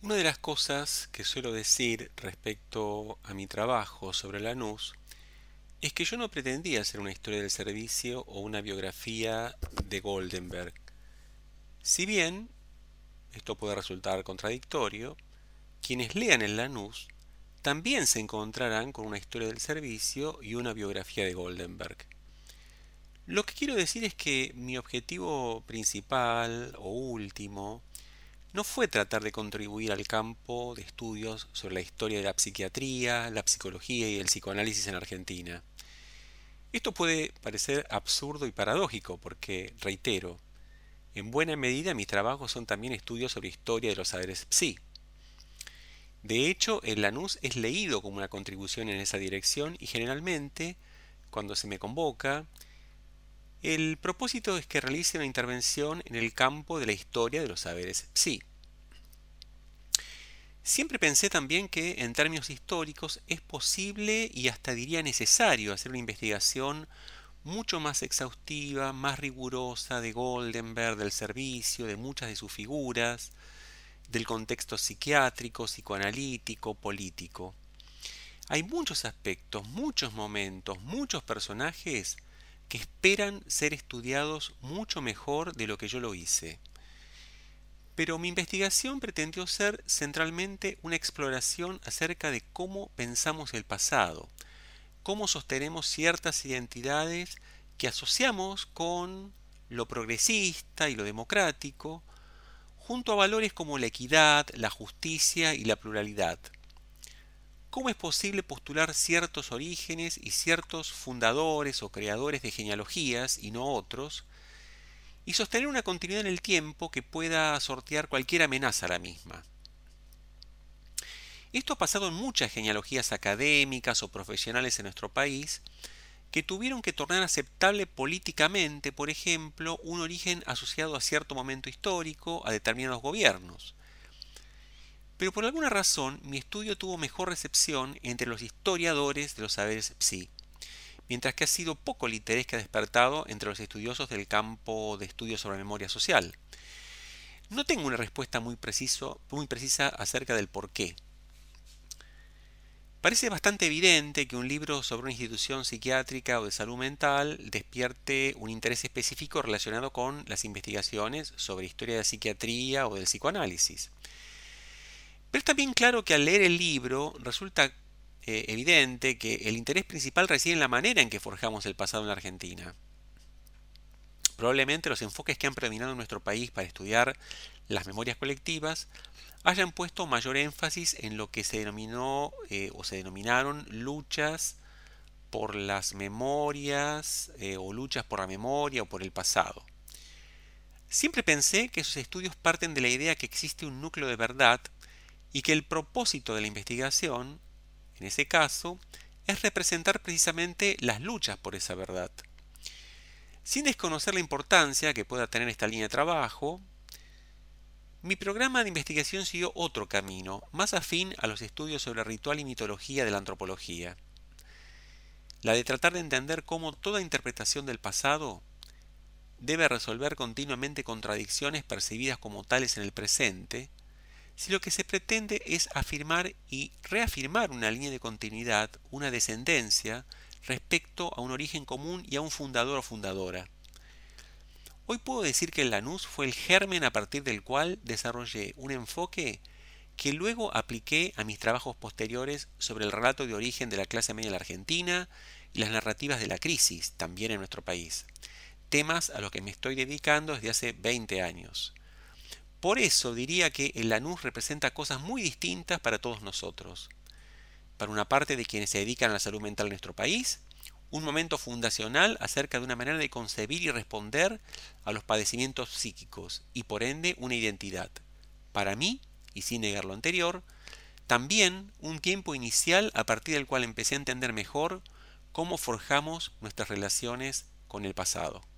Una de las cosas que suelo decir respecto a mi trabajo sobre Lanús es que yo no pretendía hacer una historia del servicio o una biografía de Goldenberg. Si bien esto puede resultar contradictorio, quienes lean el Lanús también se encontrarán con una historia del servicio y una biografía de Goldenberg. Lo que quiero decir es que mi objetivo principal o último no fue tratar de contribuir al campo de estudios sobre la historia de la psiquiatría, la psicología y el psicoanálisis en Argentina. Esto puede parecer absurdo y paradójico porque, reitero, en buena medida mis trabajos son también estudios sobre historia de los saberes psi. De hecho, el Lanús es leído como una contribución en esa dirección y generalmente, cuando se me convoca, el propósito es que realice una intervención en el campo de la historia de los saberes psi. Siempre pensé también que, en términos históricos, es posible y hasta diría necesario hacer una investigación mucho más exhaustiva, más rigurosa de Goldenberg, del servicio, de muchas de sus figuras, del contexto psiquiátrico, psicoanalítico, político. Hay muchos aspectos, muchos momentos, muchos personajes que esperan ser estudiados mucho mejor de lo que yo lo hice. Pero mi investigación pretendió ser centralmente una exploración acerca de cómo pensamos el pasado, cómo sostenemos ciertas identidades que asociamos con lo progresista y lo democrático, junto a valores como la equidad, la justicia y la pluralidad. ¿Cómo es posible postular ciertos orígenes y ciertos fundadores o creadores de genealogías y no otros, y sostener una continuidad en el tiempo que pueda sortear cualquier amenaza a la misma? Esto ha pasado en muchas genealogías académicas o profesionales en nuestro país, que tuvieron que tornar aceptable políticamente, por ejemplo, un origen asociado a cierto momento histórico, a determinados gobiernos. Pero por alguna razón mi estudio tuvo mejor recepción entre los historiadores de los saberes psi, mientras que ha sido poco el interés que ha despertado entre los estudiosos del campo de estudios sobre memoria social. No tengo una respuesta muy precisa acerca del por qué. Parece bastante evidente que un libro sobre una institución psiquiátrica o de salud mental despierte un interés específico relacionado con las investigaciones sobre historia de la psiquiatría o del psicoanálisis. Pero está bien claro que al leer el libro resulta evidente que el interés principal reside en la manera en que forjamos el pasado en la Argentina. Probablemente los enfoques que han predominado en nuestro país para estudiar las memorias colectivas hayan puesto mayor énfasis en lo que se denominó o se denominaron luchas por las memorias o luchas por la memoria o por el pasado. Siempre pensé que esos estudios parten de la idea que existe un núcleo de verdad y que el propósito de la investigación, en ese caso, es representar precisamente las luchas por esa verdad. Sin desconocer la importancia que pueda tener esta línea de trabajo, mi programa de investigación siguió otro camino, más afín a los estudios sobre ritual y mitología de la antropología, la de tratar de entender cómo toda interpretación del pasado debe resolver continuamente contradicciones percibidas como tales en el presente, si lo que se pretende es afirmar y reafirmar una línea de continuidad, una descendencia, respecto a un origen común y a un fundador o fundadora. Hoy puedo decir que el Lanús fue el germen a partir del cual desarrollé un enfoque que luego apliqué a mis trabajos posteriores sobre el relato de origen de la clase media en la Argentina y las narrativas de la crisis, también en nuestro país, temas a los que me estoy dedicando desde hace 20 años. Por eso diría que el Lanús representa cosas muy distintas para todos nosotros. Para una parte de quienes se dedican a la salud mental en nuestro país, un momento fundacional acerca de una manera de concebir y responder a los padecimientos psíquicos y por ende una identidad. Para mí, y sin negar lo anterior, también un tiempo inicial a partir del cual empecé a entender mejor cómo forjamos nuestras relaciones con el pasado.